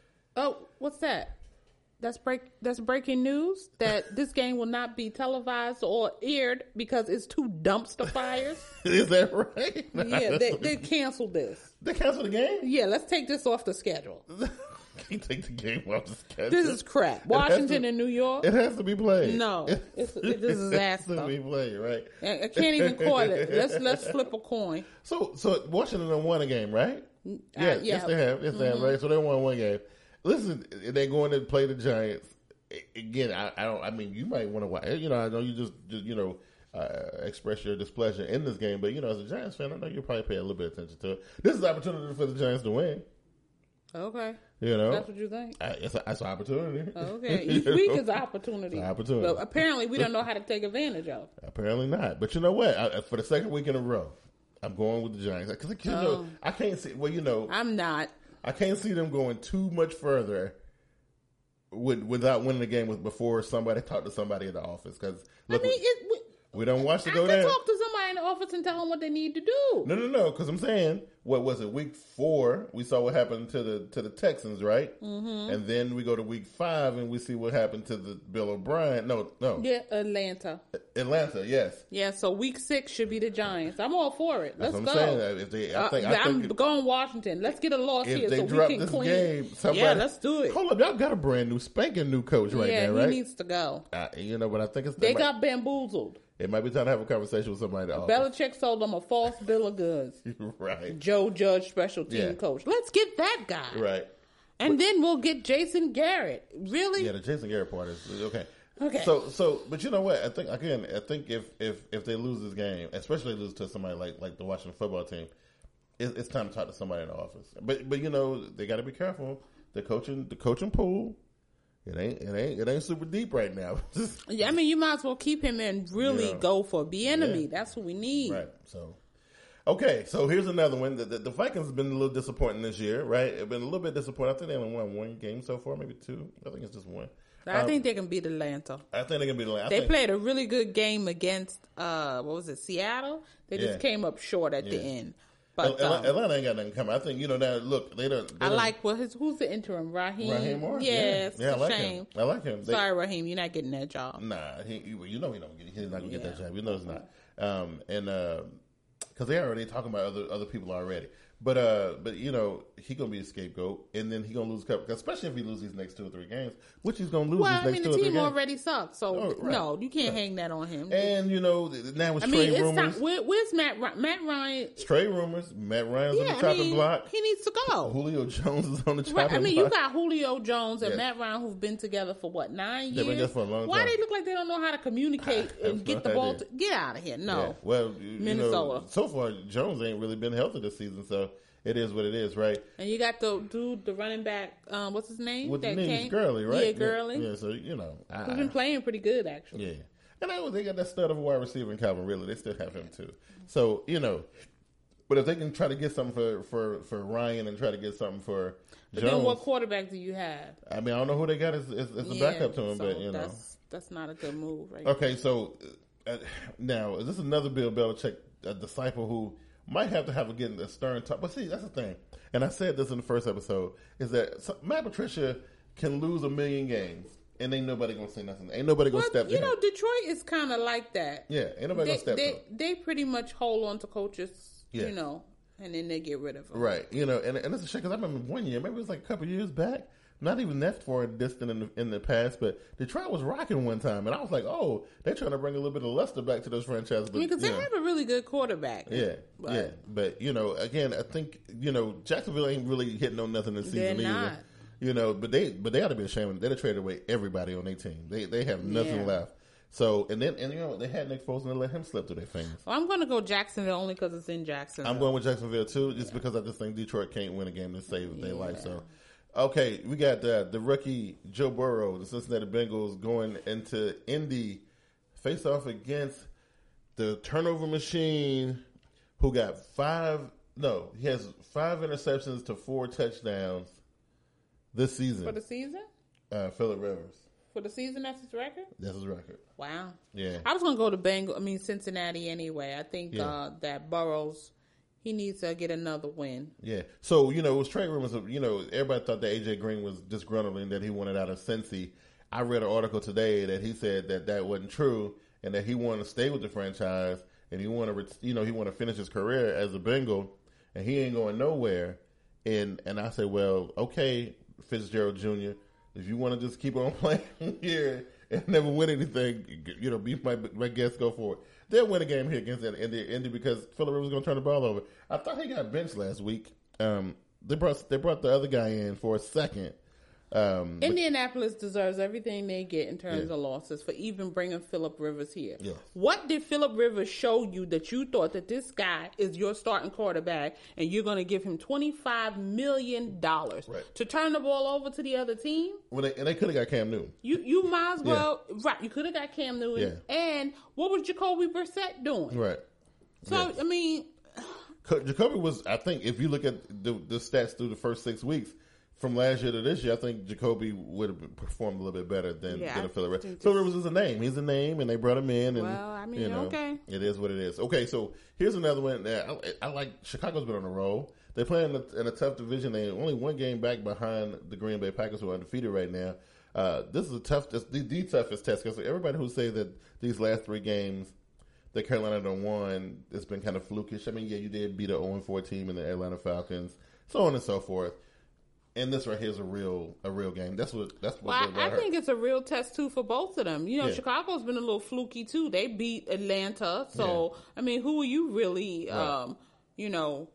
Oh, what's that? That's break. That's breaking news that this game will not be televised or aired because it's two dumpster fires. Is that right? Yeah, they, they canceled this. They canceled the game? Yeah, let's take this off the schedule. Can't take the game off the schedule. This is crap. Washington to, and New York. It has to be played. No, it's, it, this is disaster. It has to be played, right? I, I can't even call it. Let's let's flip a coin. So so Washington won a game, right? Uh, yeah, yeah, yes they have. Yes they mm-hmm. have. Right. So they won one game. Listen, they're going to play the Giants again. I, I don't. I mean, you might want to watch. You know, I know you just, just you know. Uh, express your displeasure in this game, but you know, as a Giants fan, I know you'll probably pay a little bit of attention to it. This is an opportunity for the Giants to win. Okay. You know, that's what you think. I, it's, a, it's an opportunity. Oh, okay, each week is an opportunity. It's an opportunity. But apparently, we don't know how to take advantage of. Apparently not. But you know what? I, for the second week in a row, I'm going with the Giants because you know oh. I can't see. Well, you know, I'm not. I can't see them going too much further with, without winning the game with, before somebody talked to somebody in the office. Because I mean, it, we, we don't watch it go I can down. Talk to somebody in the office and tell them what they need to do. No, no, no. Because I'm saying, what was it? Week four, we saw what happened to the to the Texans, right? Mm-hmm. And then we go to week five and we see what happened to the Bill O'Brien. No, no. Yeah, Atlanta. Atlanta, yes. Yeah. So week six should be the Giants. I'm all for it. Let's That's go. what I'm saying. If they, I think, uh, I I'm think going Washington. Let's get a loss if here they so drop we can this clean. Game, somebody, yeah, let's do it. Hold up, y'all got a brand new spanking new coach right yeah, now, right? he needs to go. Uh, you know, but I think it's they might, got bamboozled. It might be time to have a conversation with somebody. In the Belichick sold them a false bill of goods. Right. Joe Judge, special team yeah. coach. Let's get that guy. Right. And but, then we'll get Jason Garrett. Really? Yeah, the Jason Garrett part is okay. Okay. So, so, but you know what? I think again, I think if if if they lose this game, especially lose to somebody like like the Washington football team, it, it's time to talk to somebody in the office. But but you know they got to be careful. The coaching the coaching pool. It ain't it ain't it ain't super deep right now. Yeah, I mean you might as well keep him and really yeah. go for the enemy. Yeah. That's what we need. Right. So okay, so here's another one. The, the, the Vikings have been a little disappointing this year, right? They've been a little bit disappointing. I think they only won one game so far, maybe two. I think it's just one. I um, think they can beat Atlanta. I think they can beat Atlanta. I they think, played a really good game against uh, what was it, Seattle? They just yeah. came up short at yeah. the end. But Atlanta, um, Atlanta ain't got nothing coming. I think you know that. Look, they don't. They I don't, like well, his, who's the interim? Raheem. Raheem Morris. Yeah, yeah, it's yeah I a like shame. him. I like him. They, Sorry, Raheem, you're not getting that job. Nah, he, you know he don't get. He's not gonna yeah. get that job. You know it's not. Um, and because uh, they already talking about other other people already. But uh, but you know he gonna be a scapegoat, and then he gonna lose a couple. Especially if he loses these next two or three games, which he's gonna lose. Well, these I next mean two the or three team games. already sucks, so oh, right. no, you can't right. hang that on him. And you know now it's I trade mean, it's rumors. not, where, where's Matt? Matt Ryan? It's trade rumors. Matt Ryan's yeah, on the chopping I mean, block. He needs to go. Julio Jones is on the chopping right. I mean, block. you got Julio Jones and yes. Matt Ryan who've been together for what nine years? They've been together for a long Why time. they look like they don't know how to communicate and get no the ball? idea. To, get out of here! No. Yeah. Well, you, Minnesota. You know, so far Jones ain't really been healthy this season, so. It is what it is, right? And you got the dude, the running back. Um, what's his name? With that the name's came? Gurley, right? Yeah, Gurley. Yeah, yeah so you know, I, he's been playing pretty good actually. Yeah, and I, they got that stud of a wide receiver in Calvin Ridley. They still have him too. So you know, but if they can try to get something for for, for Ryan and try to get something for but Jones, then what quarterback do you have? I mean, I don't know who they got as, as, as the yeah, backup to him, so but you know, that's that's not a good move, right? Okay, so uh, now is this another Bill Belichick a disciple who might have to have again a stern talk? But see, that's the thing. And I said this in the first episode, is that so, Matt Patricia can lose a million games, and ain't nobody going to say nothing. Ain't nobody going to well, step you to know, him. Detroit is kind of like that. Yeah, ain't nobody going to step they, to him. They pretty much hold on to coaches, yeah. you know, and then they get rid of them. Right. You know, and, and it's a shame because I remember one year, maybe it was like a couple years back, not even that far distant in the, in the past, but Detroit was rocking one time, and I was like, oh, they're trying to bring a little bit of luster back to those franchises. But, I mean, because they know. have a really good quarterback. Yeah, but. yeah. But, you know, again, I think, you know, Jacksonville ain't really hitting on nothing this season they're either. Not. You know, but they but they ought to be ashamed. They'd have traded away everybody on their team. They they have nothing yeah. left. So, and then, and you know, they had Nick Foles and they let him slip through their fingers. Well, I'm going to go Jacksonville only because it's in Jacksonville. I'm going with Jacksonville, too, just yeah. because I just think Detroit can't win a game to save yeah. their life. So, okay, we got uh, the rookie Joe Burrow, the Cincinnati Bengals, going into Indy, face off against the turnover machine, who got five, no, he has five interceptions to four touchdowns this season. For the season? Uh, Phillip Rivers. For the season, that's his record? That's his record. Wow. Yeah. I was going to go to Bengal. I mean, Cincinnati anyway. I think yeah. uh, that Burrows, he needs to get another win. Yeah. So, you know, it was trade rumors of, you know, everybody thought that A J Green was disgruntled and that he wanted out of Cincy. I read an article today that he said that that wasn't true and that he wanted to stay with the franchise and he wanted to, you know, he wanted to finish his career as a Bengal and he ain't going nowhere. And, and I said, well, okay, Fitzgerald Junior, if you want to just keep on playing here and never win anything, you know, be my, my guest, go for it. They'll win a game here against Indy, Indy because Phillip Rivers was going to turn the ball over. I thought he got benched last week. Um, they brought they brought the other guy in for a second, Um, Indianapolis but, deserves everything they get in terms yeah. of losses for even bringing Phillip Rivers here. Yes. What did Phillip Rivers show you that you thought that this guy is your starting quarterback and you're going to give him twenty-five million dollars right. to turn the ball over to the other team? Well, they, and they could have got Cam Newton. You you might as well, yeah. right, you could have got Cam Newton. Yeah. And what was Jacoby Brissett doing? Right. So, yeah. I mean... Jacoby was, I think, if you look at the, the stats through the first six weeks, from last year to this year, I think Jacoby would have performed a little bit better than, yeah, than a Phillip Rivers. Phillip Rivers is a name. He's a name, and they brought him in. And, well, I mean, you know, okay. It is what it is. Okay, so here's another one that I, I like. Chicago's been on a roll. They play in a, in a tough division. They're only one game back behind the Green Bay Packers, who are undefeated right now. Uh, this is a tough, the, the toughest test, because everybody who say that these last three games that Carolina done won, it's been kind of flukish. I mean, yeah, you did beat an oh and four team in the Atlanta Falcons, so on and so forth. And this right here is a real, a real game. That's what. That's what. Well, I, I think it's a real test too for both of them. You know, yeah. Chicago's been a little fluky too. They beat Atlanta, so yeah. I mean, who are you really? Right. Um, you know,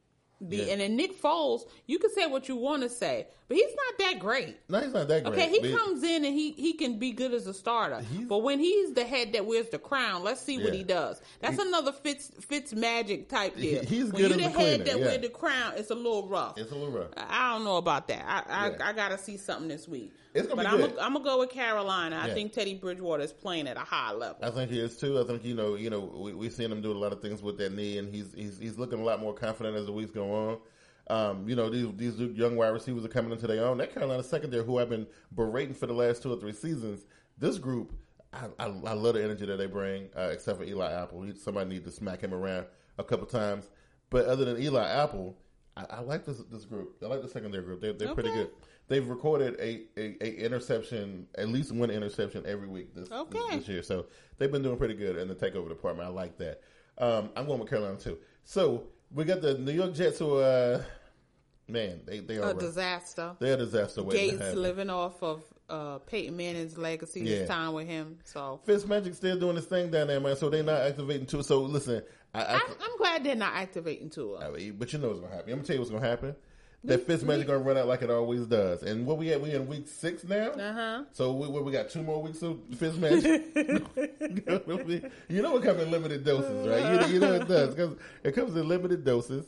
be yeah. and then Nick Foles. You can say what you want to say, but he's not that great. No, he's not that great. Okay, he comes in and he, he can be good as a starter, but when he's the head that wears the crown, let's see yeah. what he does. That's he, another Fitz Fitz magic type deal. He, he's when good you're as the a head cleaner, that yeah. wears the crown, it's a little rough. It's a little rough. I, I don't know about that. I I, yeah. I got to see something this week. It's gonna but be I'm good. I'm gonna go with Carolina. I yeah. think Teddy Bridgewater is playing at a high level. I think he is too. I think you know you know we we seen him do a lot of things with that knee, and he's he's he's looking a lot more confident as the weeks go on. Um, you know, these these young wide receivers are coming into their own. That Carolina secondary, who I've been berating for the last two or three seasons, this group, I, I, I love the energy that they bring, uh, except for Eli Apple. He, somebody need to smack him around a couple times. But other than Eli Apple, I, I like this this group. I like the secondary group. They're, they're okay. pretty good. They've recorded a, a, a interception, at least one interception every week this, okay. this, this year. So they've been doing pretty good in the takeover department. I like that. Um, I'm going with Carolina too. So we got the New York Jets who uh man, they they are a disaster. They're a disaster. Gates living off of uh, Peyton Manning's legacy, yeah. his time with him. So Fitzmagic still doing his thing down there, man. So they're not activating Tua. So listen, I, I, I, I'm glad they're not activating Tua. I mean, but you know what's gonna happen. I'm gonna tell you what's gonna happen. That Fitzmagic gonna run out like it always does. And what we at? We in week six now. Uh huh. So we, we got two more weeks of Fitzmagic. You know it comes in limited doses, right? You know, you know it does because it comes in limited doses.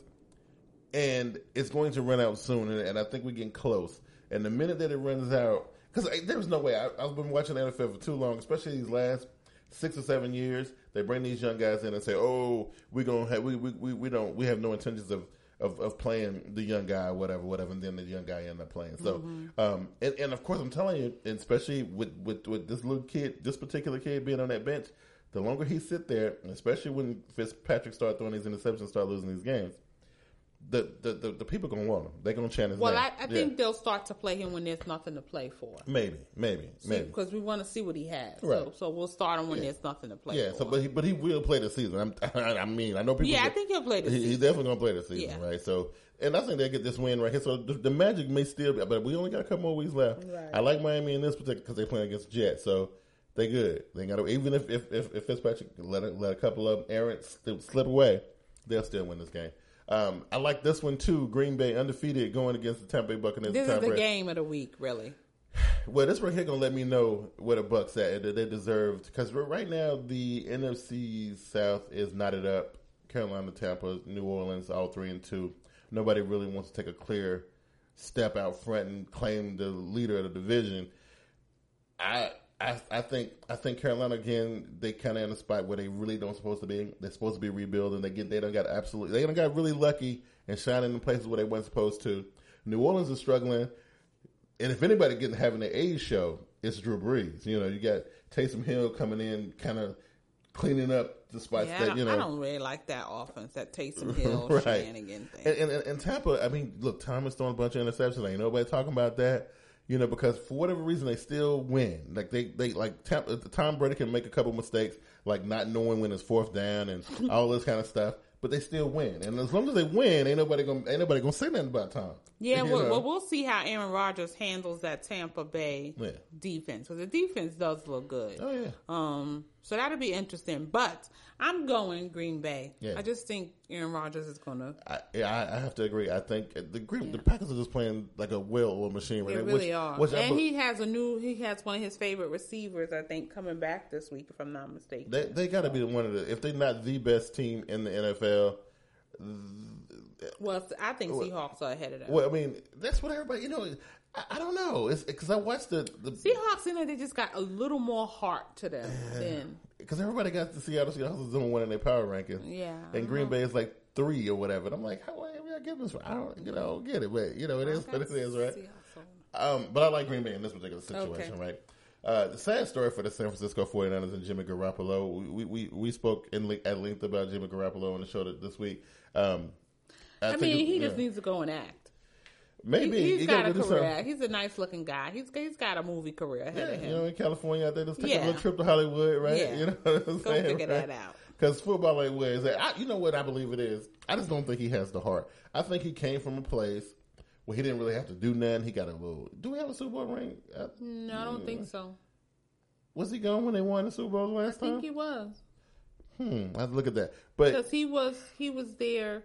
And it's going to run out soon, and, and I think we're getting close. And the minute that it runs out, because there's no way, I, I've been watching the N F L for too long, especially these last six or seven years. They bring these young guys in and say, "Oh, we're gonna have we we, we, we don't we have no intentions of, of, of playing the young guy, whatever, whatever." And then the young guy end up playing. So, mm-hmm. um, and, and of course, I'm telling you, and especially with, with with this little kid, this particular kid being on that bench, the longer he sit there, especially when Fitzpatrick start throwing these interceptions, start losing these games. The, the, the, the people going to want him. They're going to chant his well, name. Well, I, I think yeah. they'll start to play him when there's nothing to play for. Maybe, maybe, see, maybe. Because we want to see what he has. Right. So, so we'll start him when yeah. there's nothing to play yeah, for. Yeah, so, but he, but he will play the season. I'm, I mean, I know people. Yeah, get, I think he'll play the he, season. He's definitely going to play the season, yeah. right? So, and I think they get this win right here. So the, the Magic may still be, but we only got a couple more weeks left. Right. I like Miami in this particular because they're playing against the Jets. So they good. They got to, even if, if, if, if Fitzpatrick let a, let a couple of errants slip away, they'll still win this game. Um, I like this one too. Green Bay undefeated going against the Tampa Bay Buccaneers. This is the Brady. game of the week, really. Well, this right here gonna let me know where the Bucs at that they deserved because right now the N F C South is knotted up. Carolina, Tampa, New Orleans, all three and two. Nobody really wants to take a clear step out front and claim the leader of the division. I. I, I think I think Carolina again. They kind of in a spot where they really don't supposed to be. They're supposed to be rebuilding. They get they don't got absolutely. They don't got really lucky and shining in places where they weren't supposed to. New Orleans is struggling, and if anybody getting having their age show, it's Drew Brees. You know, you got Taysom Hill coming in, kind of cleaning up the spots yeah, that you know. I don't really like that offense, that Taysom Hill right. shenanigan thing. And, and, and Tampa, I mean, look, Thomas throwing a bunch of interceptions. Ain't nobody talking about that. You know, because for whatever reason, they still win. Like, they, they like, Tom Brady can make a couple mistakes, like not knowing when it's fourth down and all this kind of stuff, but they still win. And as long as they win, ain't nobody gonna, ain't nobody gonna say nothing about Tom. Yeah, well, well, we'll see how Aaron Rodgers handles that Tampa Bay yeah. defense. Because the defense does look good. Oh, yeah. Um, So that'll be interesting. But I'm going Green Bay. Yeah. I just think Aaron Rodgers is going to. I, yeah, I have to agree. I think the Green, yeah. the Packers are just playing like a well-oiled machine right They now. really which, are. Which and I, he has a new. He has one of his favorite receivers, I think, coming back this week, if I'm not mistaken. They they got to be one of the. If they're not the best team in the N F L. Well, I think Seahawks are ahead of them. Well, I mean, that's what everybody. You know, I, I don't know. It's because I watched the, the Seahawks. You know, they just got a little more heart to them than because everybody got the Seattle Seahawks number one in their power rankings. Yeah, and Green Bay is like three or whatever. And I'm like, how am I giving this? I don't, you know, get it, but you know, it is what it is, right? Um, but I like Green Bay in this particular situation, okay. right? Uh, the sad story for the San Francisco forty-niners and Jimmy Garoppolo. We we, we spoke in le- at length about Jimmy Garoppolo on the show this week. Um, I, I mean, he just know, needs to go and act. Maybe he, he's he got a career. Something. He's a nice looking guy. He's he's got a movie career ahead yeah, of him. You know, in California, out there, just take yeah. a little trip to Hollywood, right? Yeah. You know what I'm go saying, figure right? that out. Because football ain't where it's at. I, you know what I believe it is? I just don't think he has the heart. I think he came from a place where he didn't really have to do nothing. He got a little. Do we have a Super Bowl ring? I, no, I don't yeah. think so. Was he gone when they won the Super Bowl last time? I think he was. Hmm. I have to look at that. But because he was he was there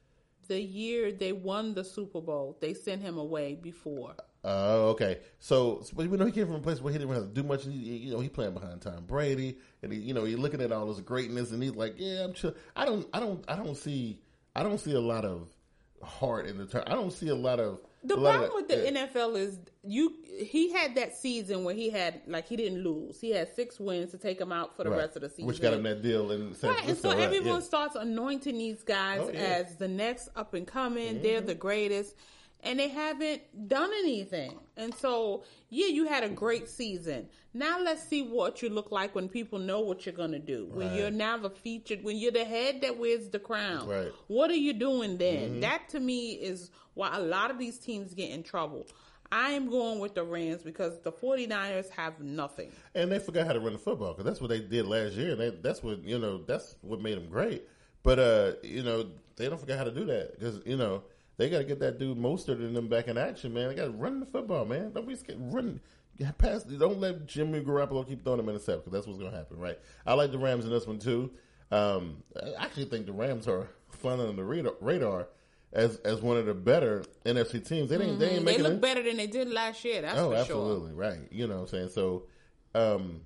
the year they won the Super Bowl. They sent him away before. Oh, uh, okay. So, but you know, he came from a place where he didn't have to do much. He, you know, he playing behind Tom Brady, and he, you know, he's looking at all this greatness, and he's like, "Yeah, I'm chill." I don't, I don't, I don't see, I don't see a lot of heart in the turn. I don't see a lot of. The problem with the yeah. N F L is you. He had that season where he had like he didn't lose. He had six wins to take him out for the right. rest of the season, which got him that deal in San right. Francisco. And so right. everyone yeah. starts anointing these guys oh, yeah. as the next up and coming. Mm-hmm. They're the greatest. And they haven't done anything. And so, yeah, you had a great season. Now let's see what you look like when people know what you're going to do. When right. you're now the featured, when you're the head that wears the crown. Right. What are you doing then? Mm-hmm. That, to me, is why a lot of these teams get in trouble. I am going with the Rams because the forty-niners have nothing. And they forgot how to run the football because that's what they did last year. And they, that's what, you know, that's what made them great. But, uh, you know, they don't forget how to do that because, you know, they got to get that dude Mostert and them back in action, man. They got to run the football, man. Don't be scared. Run, pass. Don't let Jimmy Garoppolo keep throwing them interceptions because that's what's going to happen, right? I like the Rams in this one too. Um, I actually think the Rams are flying under the radar as as one of the better N F C teams. They ain't mm-hmm. they ain't making. They look it. better than they did last year. That's oh, for absolutely sure. right. You know what I'm saying? So, um,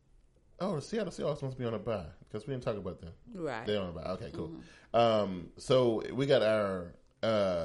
oh, the Seattle Seahawks must be on a bye because we didn't talk about them. Right? They're on a bye. Okay, cool. Mm-hmm. Um, so we got our. Uh,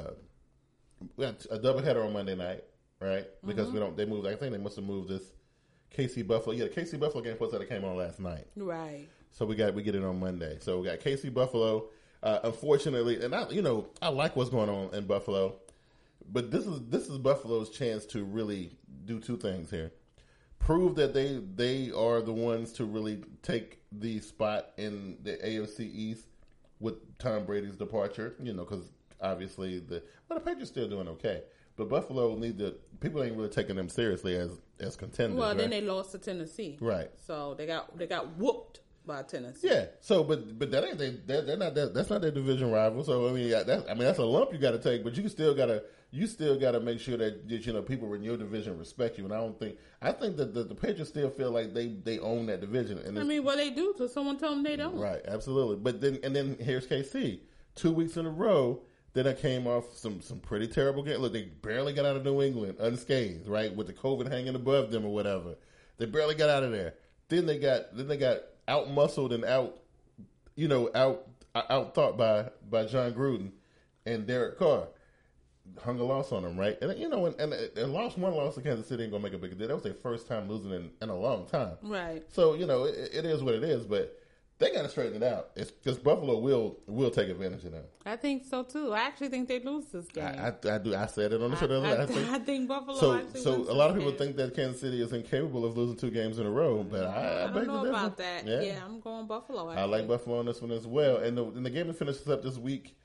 We got a doubleheader on Monday night, right? Because mm-hmm. we don't. They moved. I think they must have moved this K C Buffalo. Yeah, the K C Buffalo game plus that came on last night, right? So we got we get it on Monday. So we got K C Buffalo. Uh, unfortunately, and I, you know, I like what's going on in Buffalo, but this is this is Buffalo's chance to really do two things here: prove that they they are the ones to really take the spot in the A F C East with Tom Brady's departure. You know, because obviously the well, the Patriots still doing okay, but Buffalo need to. People ain't really taking them seriously as as contenders. Well, right? then they lost to Tennessee, right? So they got they got whooped by Tennessee. Yeah. So, but but that ain't they. They're, they're not that. That's not their division rival. So I mean, that, I mean that's a lump you got to take, but you still gotta you still gotta make sure that, that you know people in your division respect you. And I don't think I think that the, the Patriots still feel like they, they own that division. And I mean, well, they do. So someone tell them they don't. Right. Absolutely. But then and then here's K C. Two weeks in a row. Then I came off some, some pretty terrible games. Look, they barely got out of New England unscathed, right, with the COVID hanging above them or whatever. They barely got out of there. Then they got then they got out muscled and out, you know, out out thought by by John Gruden and Derek Carr. Hung a loss on them, right? And you know, and, and, and lost one loss to Kansas City ain't gonna make a big deal. That was their first time losing in, in a long time, right? So you know, it, it is what it is, but. They got to straighten it out. It's because Buffalo will will take advantage of them. I think so too. I actually think they lose this game. I, I, I do. I said it on the show. I, I, I, think, I think Buffalo. So, actually so wins a lot of this people game. think that Kansas City is incapable of losing two games in a row, but I, I, I don't know about that. Yeah. yeah, I'm going Buffalo. Actually. I like Buffalo on this one as well. And the, and the game that finishes up this week.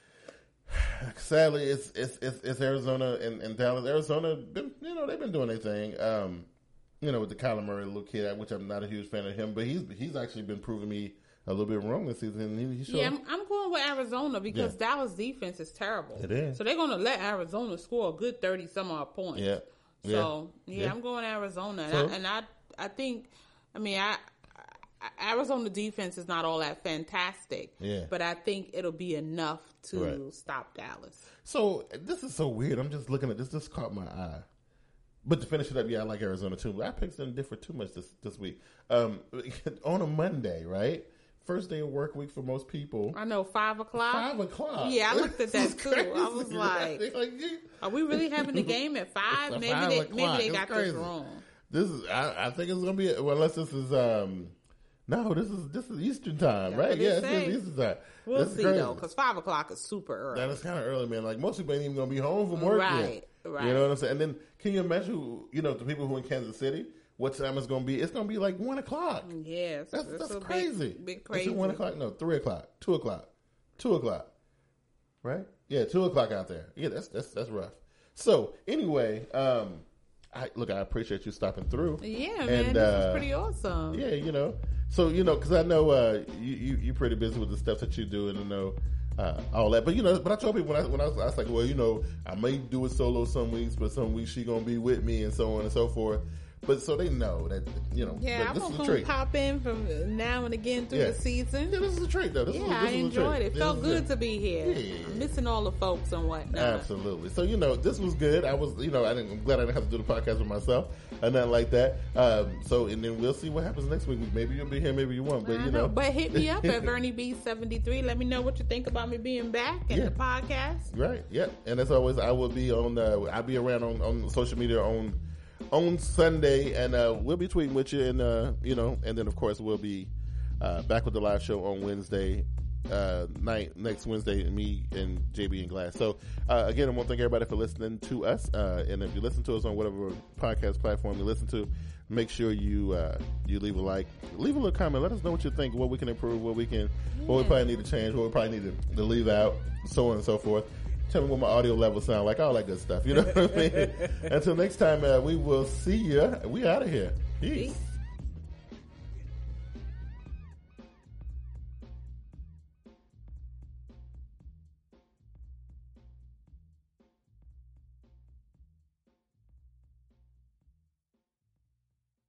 Sadly, it's it's it's, it's Arizona and, and Dallas. Arizona, been, you know, they've been doing their thing. Um, you know, with the Kyler Murray little kid, which I'm not a huge fan of him, but he's he's actually been proving me. A little bit wrong this season. He, he yeah, I'm, I'm going with Arizona because yeah. Dallas defense is terrible. It is. So they're going to let Arizona score a good thirty some odd points. Yeah. So yeah, yeah I'm going Arizona, and, so, I, and I I think I mean I Arizona defense is not all that fantastic. Yeah. But I think it'll be enough to right. stop Dallas. So this is so weird. I'm just looking at this. This caught my eye. But to finish it up, yeah, I like Arizona too. But our picks didn't differ too much this, this week. Um, on a Monday, right? First day of work week for most people. I know, five o'clock. Five o'clock. Yeah, I looked at that too. Crazy, I was like, right? like are we really having the game at five? Maybe five they, maybe they got crazy. This wrong. This is, I, I think it's going to be, well, unless this is, um, no, this is this is Eastern time, right? Yeah, this is Eastern time. We'll this see, though, because five o'clock is super early. That is kind of early, man. Like, most people ain't even going to be home from work right, yet. Right, You know what I'm saying? And then, can you imagine, you know, the people who are in Kansas City, what time it's going to be? It's going to be like one o'clock. Yes. That's, that's crazy. Big, big crazy. It's one o'clock? No, three o'clock. Two o'clock. Two o'clock. Right? Yeah, two o'clock out there. Yeah, that's that's that's rough. So, anyway, um, I, look, I appreciate you stopping through. Yeah, and, man, this uh, is pretty awesome. Yeah, you know. So, you know, because I know uh, you, you, you're pretty busy with the stuff that you do and I know uh, all that. But, you know, but I told people when I, when I was, I was like, well, you know, I may do it solo some weeks, but some weeks she going to be with me and so on and so forth. But so they know that, you know, yeah, this I'm is a going treat. to pop in from now and again through yeah. the season. Yeah, this is a treat, though. This yeah, is, this I is enjoyed a it. This Felt good to be here. Yeah, yeah, yeah. I'm missing all the folks and whatnot. Absolutely. So, you know, this was good. I was, you know, I didn't, I'm glad I didn't have to do the podcast with myself or nothing like that. Um, so, and then we'll see what happens next week. Maybe you'll be here, maybe you won't. But, I you know. know. But hit me up at Bernie B seventy-three. Let me know what you think about me being back and yeah. the podcast. Right. Yep. And as always, I will be on, uh, I'll be around on, on social media on on Sunday, and uh, we'll be tweeting with you, and uh, you know, and then of course we'll be uh, back with the live show on Wednesday uh, night, next Wednesday, me and J B and Glass. So uh, again, I want to thank everybody for listening to us, uh, and if you listen to us on whatever podcast platform you listen to, make sure you uh, you leave a like, leave a little comment, let us know what you think, what we can improve, what we can, yeah. what we probably need to change, what we probably need to, to leave out, so on and so forth. Tell me what my audio levels sound like, all that good stuff. You know what I mean? Until next time, uh, we will see you. We out of here. Peace. Peace.